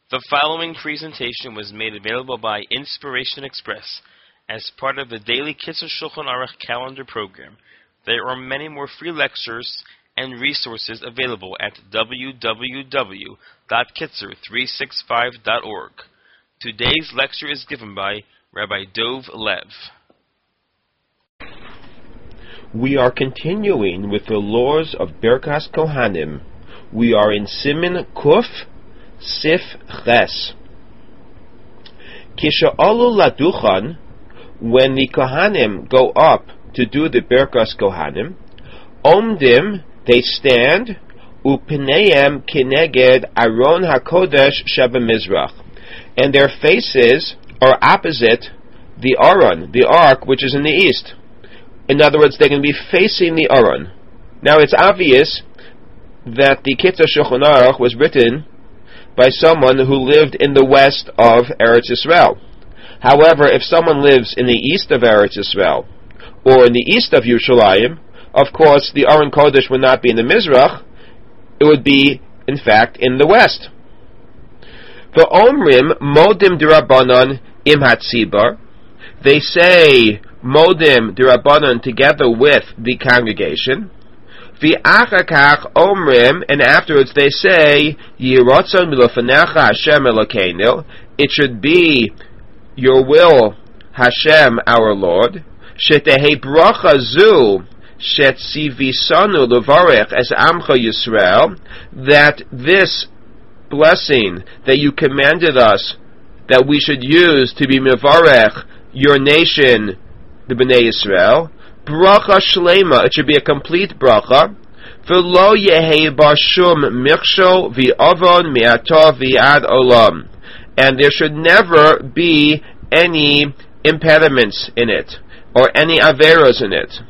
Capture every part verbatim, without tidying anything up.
The following presentation was made available by Inspiration Express as part of the daily Kitzur Shulchan Aruch calendar program. There are many more free lectures and resources available at w w w dot kitzur three sixty-five dot org. Today's lecture is given by Rabbi Dov Lev. We are continuing with the laws of Birkas Kohanim. We are in Siman Kuf Sif Ches. Kisha'alu laduchan, when the Kohanim go up to do the Birkas Kohanim, Omdim, they stand, Upineim kineged Aron HaKodesh Shebamizrach, and their faces are opposite the Aron, the Ark, which is in the east. In other words, they're going to be facing the Aron. Now it's obvious that the Kitzur Shulchan Aruch was written by someone who lived in the west of Eretz Yisrael. However, if someone lives in the east of Eretz Yisrael, or in the east of Yerushalayim, of course the Aron Kodesh would not be in the Mizrach, it would be, in fact, in the west. The Omrim Modim D'Rabbanan Im Hatzibar, they say Modim D'Rabbanan together with the congregation. V'achakach Omrim, and afterwards they say Yiratzon Milofanecha Hashem Elokeinu, it should be your will, Hashem our Lord, Shetehe Bracha Zu Shetzivisanu Levarech as Amcha Yisrael, that this blessing that you commanded us that we should use to be Mevarech your nation, the Bnei Yisrael, bracha shlema, it should be a complete bracha. V'lo yehi bar shum mikshol v'avon mi'ato v'ad olam, and there should never be any impediments in it or any averos in it.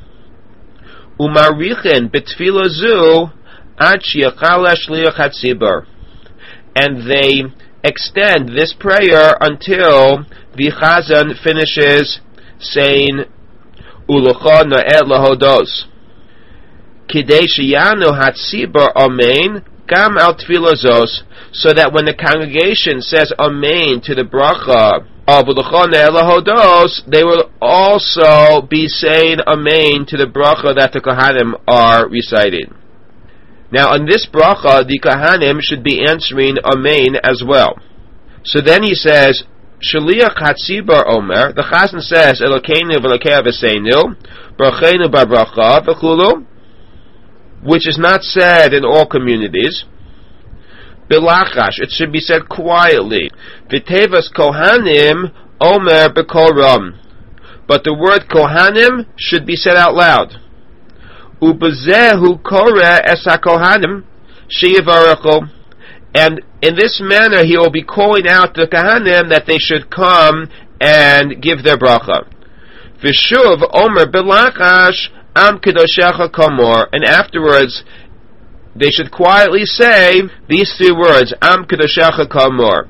Umarichin b'tfila zu ad shiachal shliach hatzibur, and they extend this prayer until the Chazan finishes saying Ulocha na'ed lahodos. Kidei sheyanu hatzibur amen gam al tefillah zos, so that when the congregation says amen to the bracha of Ulocha na'ed lahodos, they will also be saying amen to the bracha that the Kohanim are reciting. Now, on this bracha, the Kohanim should be answering amen as well. So then he says, Shaliach Hatzibar Omer, the Chazan says, Elokeinu v'Elokei Aviseinu, Bracheinu b'Bracha v'chulu, which is not said in all communities. Bilachash, it should be said quietly. V'tevas Kohanim Omer b'Kol Ram, but the word Kohanim should be said out loud. Ubezehu Kore es HaKohanim sheyivarechu, and in this manner he will be calling out the Kohanim that they should come and give their bracha. V'shuv Omer b'lachash am kedoshecha komor, and afterwards they should quietly say these three words, am kedoshecha komor.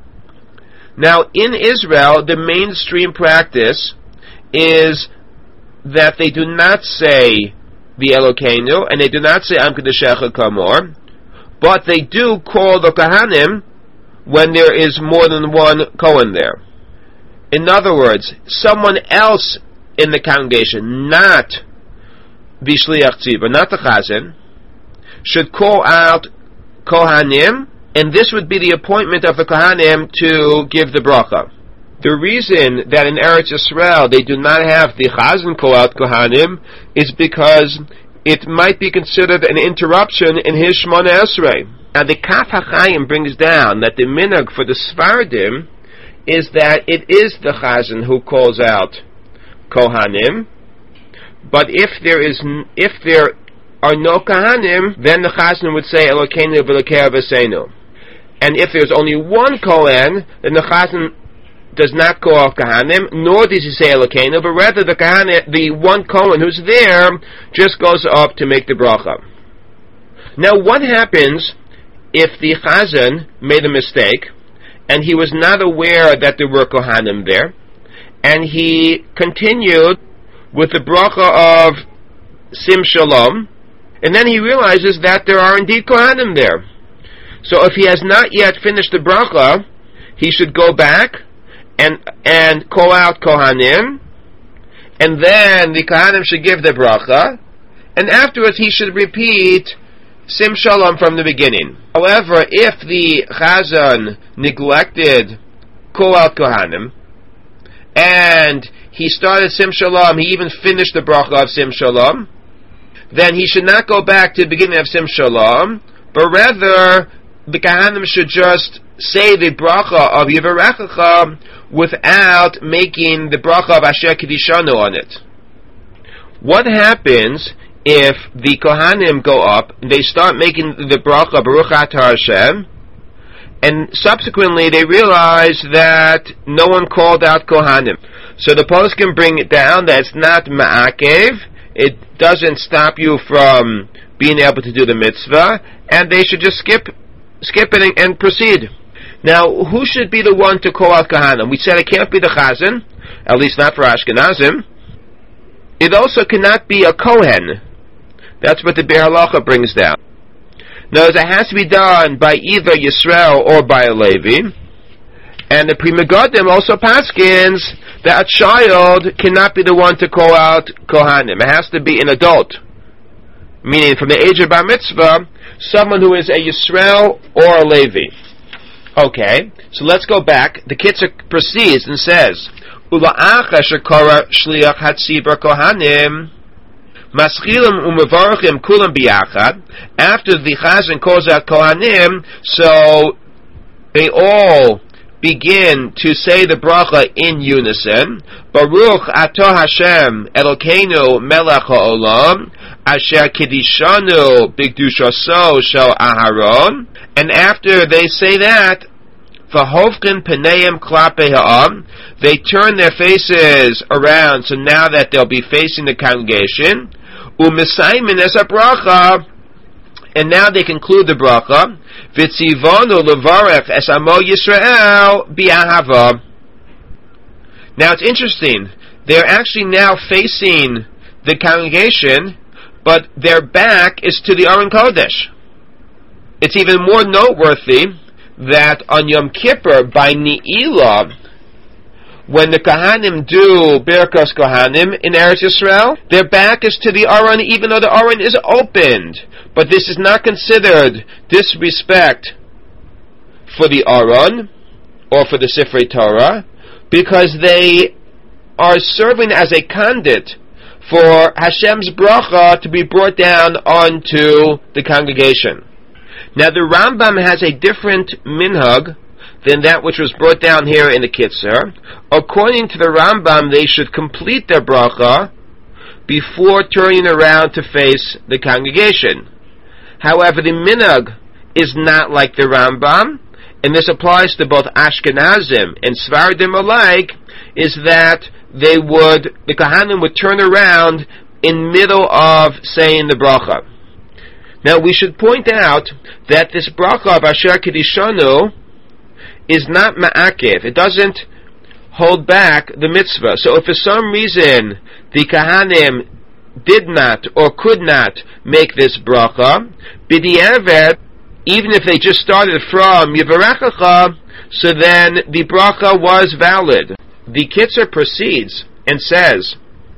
Now in Israel, the mainstream practice is that they do not say the Elokeinu, and they do not say am kedoshecha komor, but they do call the Kohanim when there is more than one Kohen there. In other words, someone else in the congregation, not the Shliach Tzibur, not the Chazan, should call out Kohanim, and this would be the appointment of the Kohanim to give the bracha. The reason that in Eretz Yisrael they do not have the Chazan call out Kohanim is because it might be considered an interruption in his Shmona Esrei. Now the Kaf HaChaim brings down that the minhag for the Sfardim is that it is the Chazan who calls out Kohanim, but if there is if there are no Kohanim, then the Chazan would say Elokeinu v'Elokei Aviseinu. And if there's only one Kohen, then the Chazan does not call out Kohanim, nor does he say Elokeinu, but rather the Kohanim, the one Kohen who's there, just goes up to make the bracha. Now, what happens if the Chazan made a mistake, and he was not aware that there were Kohanim there, and he continued with the bracha of Sim Shalom, and then he realizes that there are indeed Kohanim there? So if he has not yet finished the bracha, he should go back and and call out Kohanim, and then the Kohanim should give the bracha, and afterwards he should repeat Sim Shalom from the beginning. However, if the Chazan neglected call out Kohanim, and he started Sim Shalom, he even finished the bracha of Sim Shalom, then he should not go back to the beginning of Sim Shalom, but rather the Kohanim should just say the bracha of Yivarechecha without making the bracha of Asher Kedishanu on it. What happens if the Kohanim go up, they start making the bracha Baruch Atah Hashem, and subsequently they realize that no one called out Kohanim? So the post can bring it down that it's not ma'akev, it doesn't stop you from being able to do the mitzvah, and they should just skip skip it and, and proceed. Now, who should be the one to call out Kohanim? We said it can't be the Chazan, at least not for Ashkenazim. It also cannot be a Kohen. That's what the Be'er Halacha brings down. Now, it has to be done by either Yisrael or by a Levi. And the Pri Megadim also paskins that a child cannot be the one to call out Kohanim. It has to be an adult, meaning from the age of Bar Mitzvah, someone who is a Yisrael or a Levi. Okay, so let's go back. The Kitzur proceeds and says, Ula'acha shekora shliach hatzibur kohanim maschilim umevarachim kulam biyachad. After the Chazan calls out Kohanim, so they all begin to say the bracha in unison. Baruch Atah Hashem Elokeinu Melech HaOlam Asher Kedishanu B'Kedushaso Shel Aharon. And after they say that, V'hovkin Paneim Klape Ha'am, they turn their faces around, so now that they'll be facing the congregation. U'misaymin es bracha, and now they conclude the bracha. V'tzivonu levarech es amo Yisrael bi'ahava. Now it's interesting. They're actually now facing the congregation, but their back is to the Aron Kodesh. It's even more noteworthy that on Yom Kippur, by Ni'ilah, when the Kohanim do Birkos Kohanim in Eretz Yisrael, their back is to the Aron, even though the Aron is opened. But this is not considered disrespect for the Aron or for the Sifrei Torah, because they are serving as a conduit for Hashem's bracha to be brought down onto the congregation. Now the Rambam has a different minhag than that which was brought down here in the Kitzur. According to the Rambam, they should complete their bracha before turning around to face the congregation. However, the minhag is not like the Rambam, and this applies to both Ashkenazim and Sfardim alike, is that they would, the Kohanim would turn around in middle of saying the bracha. Now we should point out that this bracha of Asher Kedishanu is not ma'akev. It doesn't hold back the mitzvah. So if for some reason the Kohanim did not or could not make this bracha, b'di'evet, even if they just started from Yivarechecha, so then the bracha was valid. The Kitzur proceeds and says,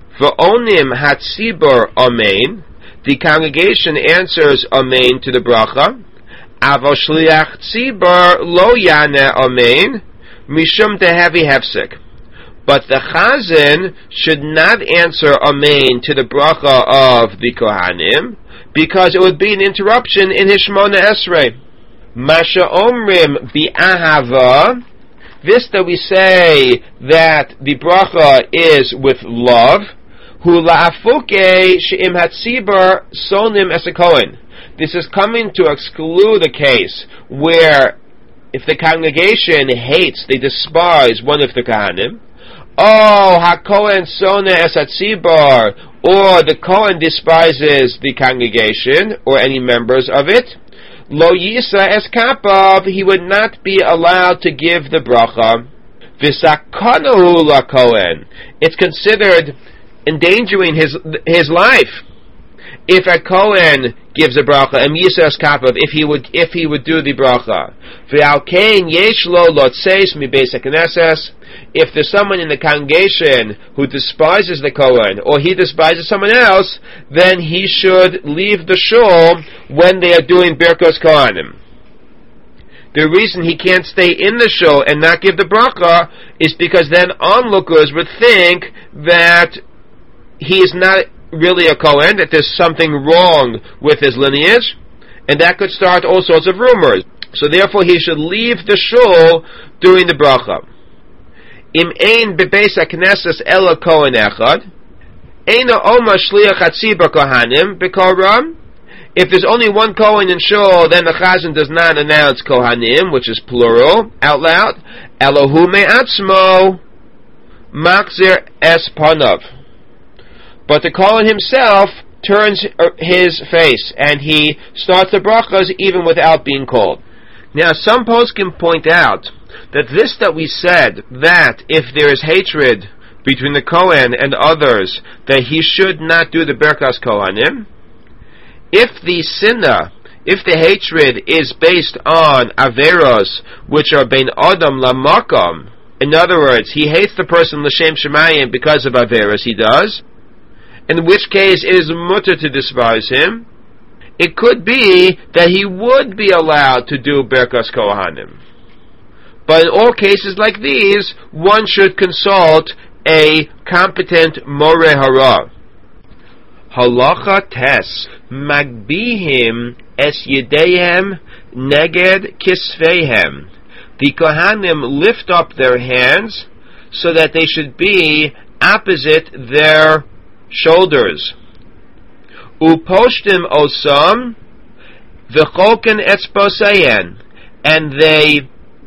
V'onim hatzibur amen, the congregation answers amen to the bracha. Avo shliach tzibur lo yaneh amen, mishum tehevi hefsek. But the Chazan should not answer amen to the bracha of the Kohanim, because it would be an interruption in his Shmona Esrei. Masha omrim bi'ahava, this that we say that the bracha is with love, hu la'afuke she'im hatzibur sonim es hakohen. This is coming to exclude the case where if the congregation hates, they despise one of the Kohanim, oh, hakohen sone es hatzibur, or the Kohen despises the congregation or any members of it, lo yisa es kapav, he would not be allowed to give the bracha. V'sakanahu la Kohen, it's considered endangering his his life. if a Kohen gives a bracha, and Yisrael's kapav, if he would, if he would do the bracha, v'alkein yesh lo lotzeis mi beis hakneses, if there's someone in the congregation who despises the Kohen, or he despises someone else, then he should leave the shul when they are doing Birkos Kohanim. The reason he can't stay in the shul and not give the bracha is because then onlookers would think that he is not really a Kohen, that there's something wrong with his lineage, and that could start all sorts of rumors. So therefore he should leave the shul during the bracha. Im ein bebeis hakneses ela Kohen echad, eina oma shliach hatzibur kohanim b'koram. If there's only one Kohen in shul, then the chazan does not announce kohanim, which is plural, out loud. Elohu me'atzmo machzir es panav. But the Kohen himself turns his face, and he starts the brachas even without being called. Now, some poskim point out that this that we said, that if there is hatred between the Kohen and others, that he should not do the Birkas Kohanim, if the sinna, if the hatred is based on averos, which are bein adam lamakom, in other words, he hates the person l'shem shemayim because of averos he does, in which case it is mutter to despise him, it could be that he would be allowed to do Birkas Kohanim. But in all cases like these, one should consult a competent Moreh Hara. Halacha tes magbihim es yedeihem neged kisveihem. The Kohanim lift up their hands so that they should be opposite their shoulders. Uposhtim osam v'cholken etzboseyen, and they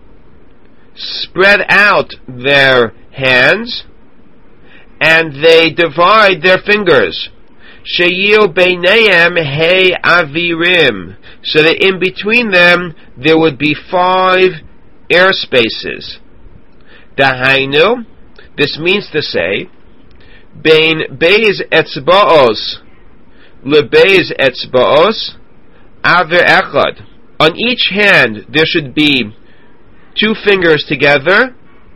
spread out their hands and they divide their fingers. Sheyiu beineim hey avirim, so that in between them there would be five air spaces. Dahainu, this means to say, bein beis etzbaos lebeis etzbaos aver echad. On each hand there should be two fingers together,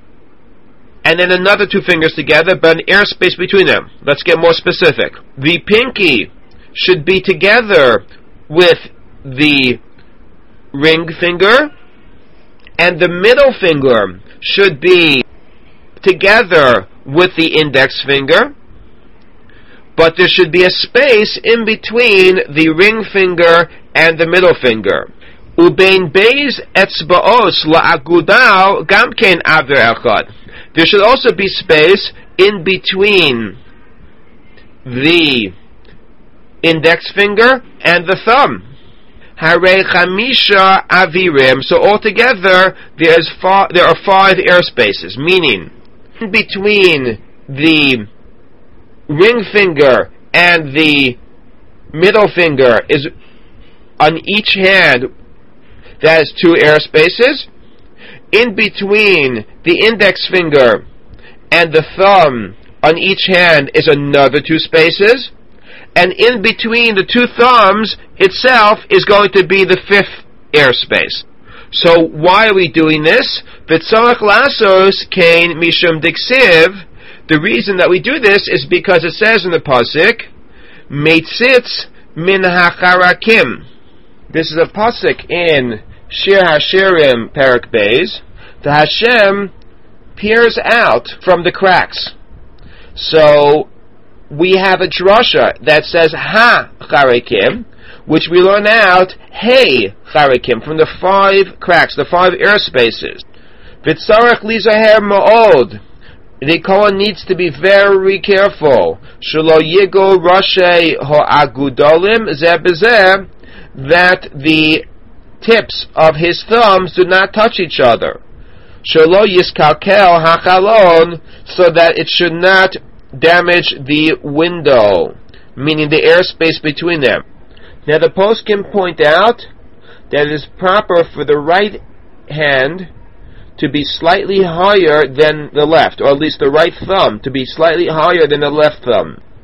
and then another two fingers together, but an airspace between them. Let's get more specific. The pinky should be together with the ring finger, and the middle finger should be together with the index finger, but there should be a space in between the ring finger and the middle finger. Ubein beis etzbaos la'agudal gamkein aver echad. There should also be space in between the index finger and the thumb. Harei chamisha avirim. So altogether, there is fa- there are five air spaces. Meaning, in between the ring finger and the middle finger is on each hand. That is two air spaces. In between the index finger and the thumb on each hand is another two spaces. And in between the two thumbs itself is going to be the fifth air space. So why are we doing this? V'tzarech lasos kain mishum diksiv. The reason that we do this is because it says in the pasuk, meitzitz min hacharakim. This is a pasuk in Shir Hashirim Parak Beis. The Hashem peers out from the cracks. So we have a drasha that says Ha Charakim, which we learn out Hey Charakim, from the five cracks, the five air spaces. V'tzarech lizaher ma'od. The Kohen needs to be very careful. Shelo yigo rashei ha'agudolim zeh b'zeh, that the tips of his thumbs do not touch each other. Shelo yiskalkel hachalon, so that it should not damage the window, meaning the airspace between them. Now the poskim point out that it is proper for the right hand to be slightly higher than the left, or at least the right thumb to be slightly higher than the left thumb.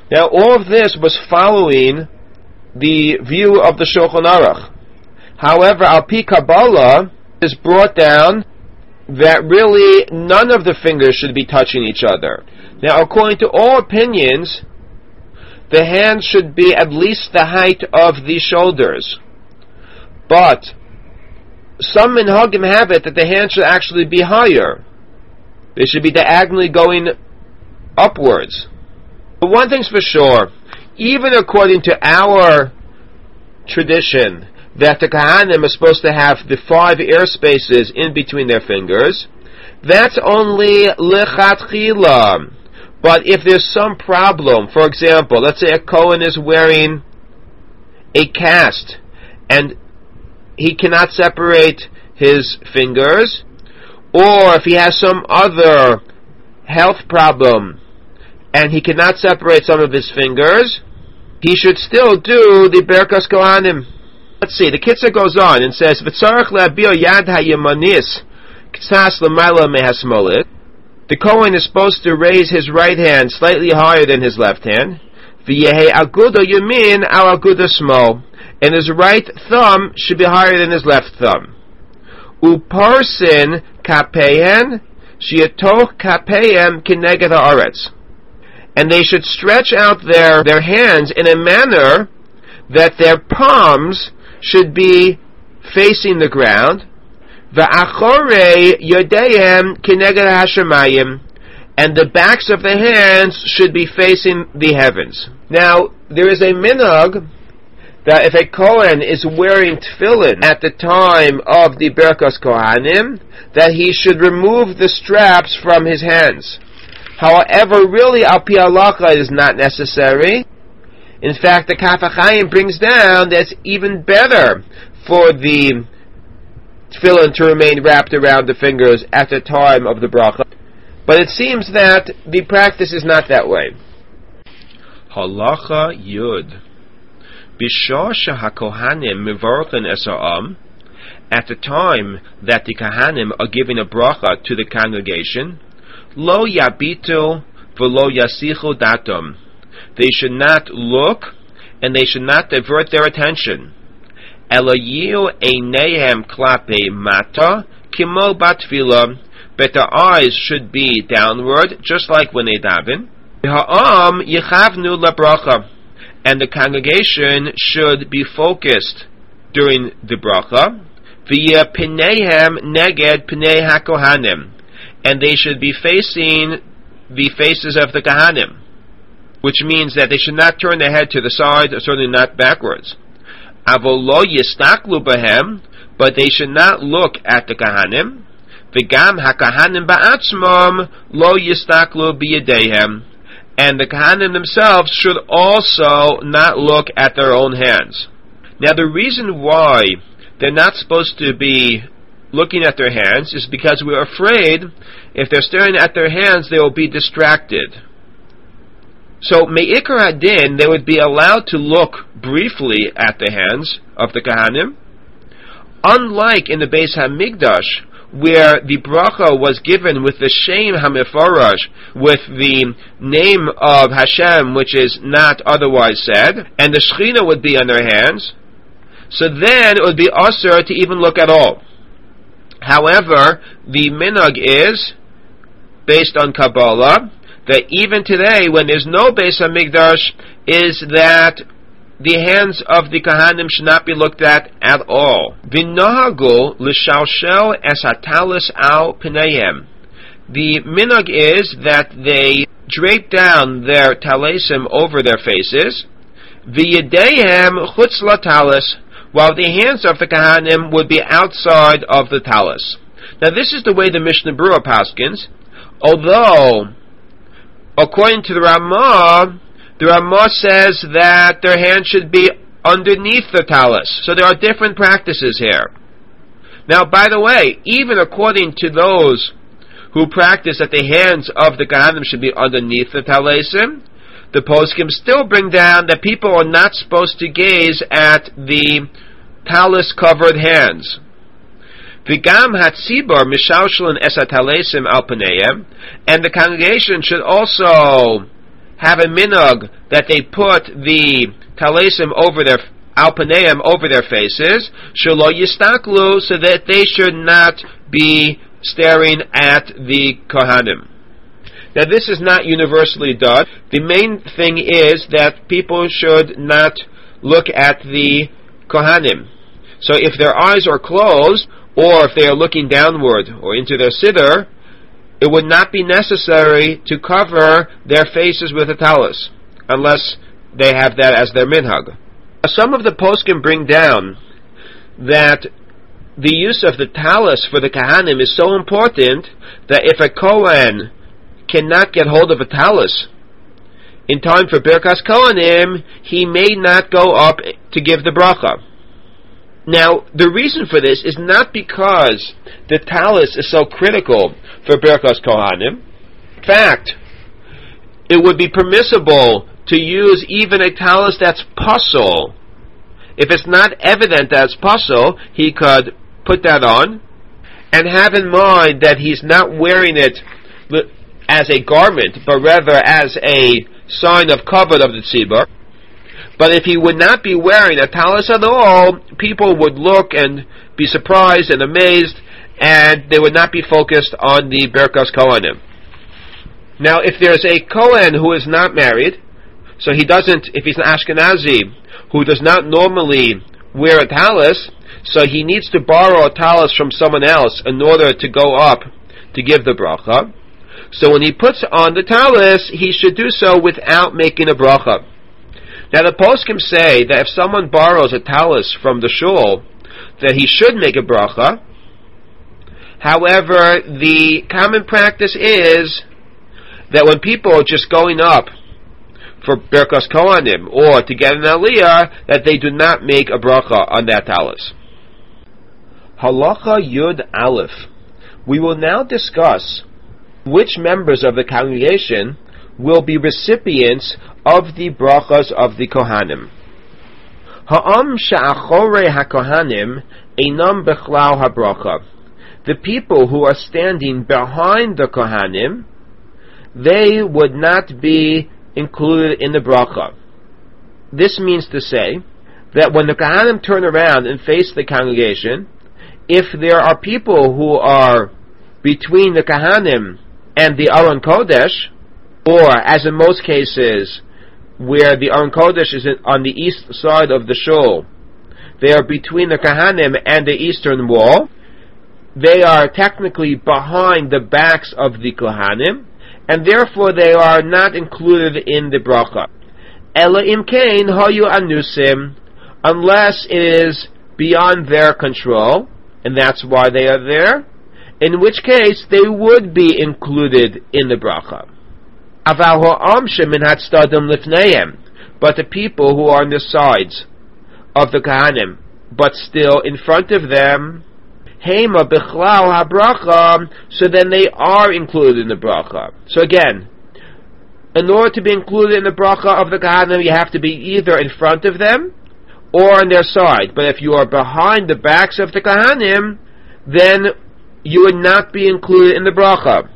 Now, all of this was following the view of the Shulchan Aruch. However, Al Pi Kabbalah is brought down that really none of the fingers should be touching each other. Now, according to all opinions, the hands should be at least the height of the shoulders. But some minhagim have it that the hands should actually be higher. They should be diagonally going upwards. But one thing's for sure, even according to our tradition, that the Kahanim are supposed to have the five air spaces in between their fingers, that's only lechatchila. But if there's some problem, for example, let's say a Kohen is wearing a cast, and he cannot separate his fingers, or if he has some other health problem, and he cannot separate some of his fingers, he should still do the Berkas Kohanim. Let's see, the Kitzur goes on and says, V'tzarech le'abio yad ha'yemanis k'tzas l'mayla mehasmolit. The Kohen is supposed to raise his right hand slightly higher than his left hand. V'yehe agudo yamin al agudo smol. And his right thumb should be higher than his left thumb. Uparsin kapehen shiatoch kapehen kineged haaretz. And they should stretch out their, their hands in a manner that their palms should be facing the ground. Va'achorei yodeim kineged hashamayim. And the backs of the hands should be facing the heavens. Now, there is a minhag that if a Kohen is wearing tefillin at the time of the Berkas Kohanim, that he should remove the straps from his hands. However, really, al pi halacha, it is not necessary. In fact, the Kaf HaChaim brings down that it's even better for the tefillin to remain wrapped around the fingers at the time of the bracha. But it seems that the practice is not that way. Halacha Yud. Bishah shehakohanim mevorchen es ha'am. At the time that the Kahanim are giving a bracha to the congregation, lo yabitu v'lo yasichu datum. They should not look and they should not divert their attention. Elayu einehem klape mata kimo batfila. But their eyes should be downward, just like when they daven. Ha'am yichavnu labracha. And the congregation should be focused during the bracha. V'yeh pinehem neged pinei hakohanim. And they should be facing the faces of the Kahanim. Which means that they should not turn their head to the side, or certainly not backwards. Avolo yistaklu bahem. But they should not look at the Kahanim. V'gam hakahanim ba'atzmam lo yistaklu biyadehem. And the Kahanim themselves should also not look at their own hands. Now the reason why they're not supposed to be looking at their hands is because we're afraid if they're staring at their hands they will be distracted. So me'ikar hadin, they would be allowed to look briefly at the hands of the Kahanim. Unlike in the Beis HaMikdash, where the bracha was given with the Shem HaMeforash, with the name of Hashem, which is not otherwise said, and the Shechina would be on their hands, so then it would be asur to even look at all. However, the minhag is, based on Kabbalah, that even today, when there's no Beis HaMikdash, is that the hands of the Kahanim should not be looked at at all. V'nahagu l'shalshel es hatalis al pneihem. The minhag is that they drape down their talesim over their faces. V'yedeihem chutz latalis, while the hands of the Kahanim would be outside of the talis. Now this is the way the Mishnah Berurah paskins, although, according to the Ramah, the Ramah says that their hands should be underneath the talis. So there are different practices here. Now, by the way, even according to those who practice that the hands of the Kahanim should be underneath the talesim, the poskim still bring down that people are not supposed to gaze at the talis-covered hands. V'gam hatzibur mishalshelin es hatalesim al paneihem, and the congregation should also have a minhag that they put the talesim over their alpaneim over their faces, shelo yistaklu, so that they should not be staring at the kohanim. Now this is not universally done. The main thing is that people should not look at the kohanim. So if their eyes are closed, or if they are looking downward or into their siddur, it would not be necessary to cover their faces with a talus, unless they have that as their minhag. Some of the poskim bring down that the use of the talus for the kahanim is so important that if a kohen cannot get hold of a talus in time for Birkas Kohanim, he may not go up to give the bracha. Now, the reason for this is not because the talus is so critical for Birkas Kohanim. In fact, it would be permissible to use even a talus that's pasul. If it's not evident that it's pasul, he could put that on and have in mind that he's not wearing it as a garment, but rather as a sign of kavod of the tzibur. But if he would not be wearing a talus at all, people would look and be surprised and amazed, and they would not be focused on the Birkas Kohanim. Now, if there's a Kohen who is not married, so he doesn't, if he's an Ashkenazi, who does not normally wear a talus, so he needs to borrow a talus from someone else in order to go up to give the bracha. So when he puts on the talus, he should do so without making a bracha. Now the poskim say that if someone borrows a talus from the shul, that he should make a bracha. However, the common practice is that when people are just going up for Birkas Kohanim or to get an aliyah, that they do not make a bracha on that talus. Halacha Yud Aleph. We will now discuss which members of the congregation will be recipients of the brachas of the Kohanim. Ha'am sha'achorei ha'kohanim einam bechlal ha'bracha. The people who are standing behind the Kohanim, they would not be included in the bracha. This means to say that when the Kohanim turn around and face the congregation, if there are people who are between the Kohanim and the Aron Kodesh, or as in most cases where the Aron Kodesh is on the east side of the shul, they are between the Kohanim and the eastern wall, they are technically behind the backs of the Kohanim, and therefore they are not included in the bracha. Ela imkein hayu anusim, unless it is beyond their control, and that's why they are there, in which case they would be included in the bracha. Aval ha'am shemin hatstadim lifneihem, but the people who are on the sides of the Kohanim, but still in front of them, Hema bichlal habracha, so then they are included in the bracha. So again, in order to be included in the bracha of the Kohanim, you have to be either in front of them or on their side. But if you are behind the backs of the Kohanim, then you would not be included in the bracha.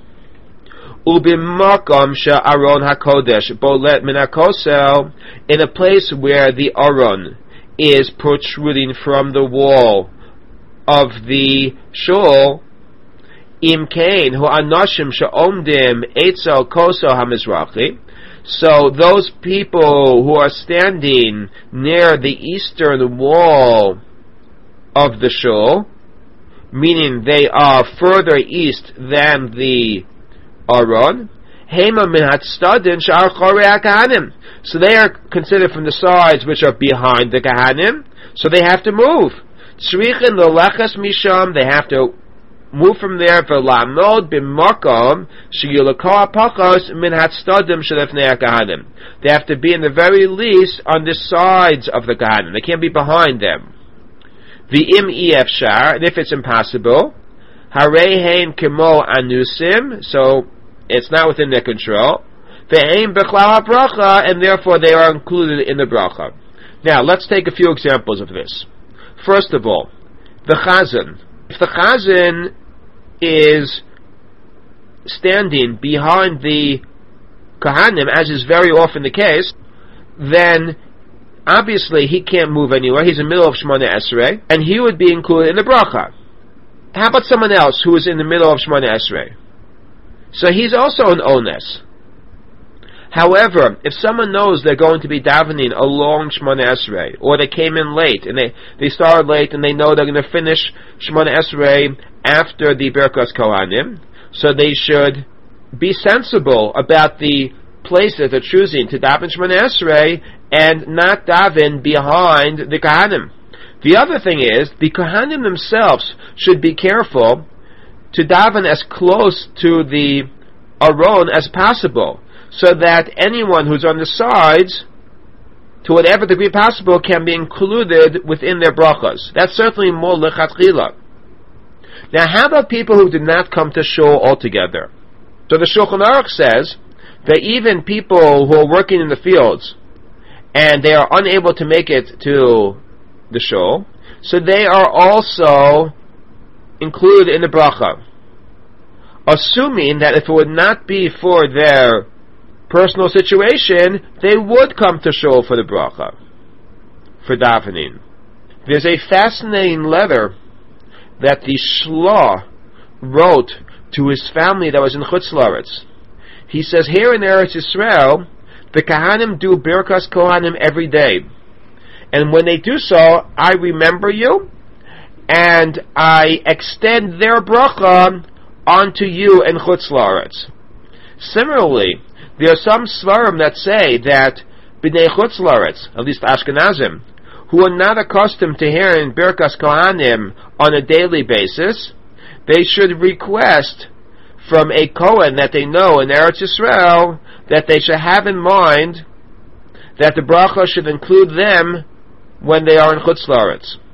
Ubimakom she'aron hakodesh bolet min hakosel, in a place where the aron is protruding from the wall of the shul, imkein hu anashim she'omdim etzel koso hamizrachi. So those people who are standing near the eastern wall of the shul, meaning they are further east than the aron, hema min hatstadin sh'ar chorei hakahanim. So they are considered from the sides which are behind the Kohanim, so they have to move. Tzrichin l'lechas misham, they have to move from there. V'lamod b'makom she'yulakah pachos min hatstadim shelefnei hakahanim. They have to be in the very least on the sides of the Kohanim. They can't be behind them. V'im efshar, and if it's impossible, harei hein kemo anusim, so it's not within their control. Ve'ein b'chlal habracha, and therefore they are included in the bracha. Now, let's take a few examples of this. First of all, the chazan. If the chazan is standing behind the Kohanim, as is very often the case, then obviously he can't move anywhere. He's in the middle of Shemona Esrei, and he would be included in the bracha. How about someone else who is in the middle of Shemona Esrei? So he's also an ones. However, if someone knows they're going to be davening along Shemona Esrei, or they came in late, and they, they started late, and they know they're going to finish Shemona Esrei after the Birkas Kohanim, so they should be sensible about the place that they're choosing to daven Shemona Esrei, and not daven behind the Kohanim. The other thing is, the Kohanim themselves should be careful to daven as close to the Aron as possible, so that anyone who's on the sides, to whatever degree possible, can be included within their brachas. That's certainly more lechatchila. Now, how about people who did not come to shul altogether? So the Shulchan Aruch says that even people who are working in the fields, and they are unable to make it to the shul, so they are also included in the bracha. Assuming that if it would not be for their personal situation, they would come to shul for the bracha, for davening. There's a fascinating letter that the Shlah wrote to his family that was in Chutz La'aretz. He says, here in Eretz Yisrael, the Kohanim do Birkas Kohanim every day. And when they do so, I remember you, and I extend their bracha onto you in Chutz La'aretz. Similarly, there are some Svarim that say that B'nai Chutz La'aretz, at least Ashkenazim, who are not accustomed to hearing Birkas Kohanim on a daily basis, they should request from a Kohen that they know in Eretz Yisrael that they should have in mind that the bracha should include them when they are in Chutz La'aretz.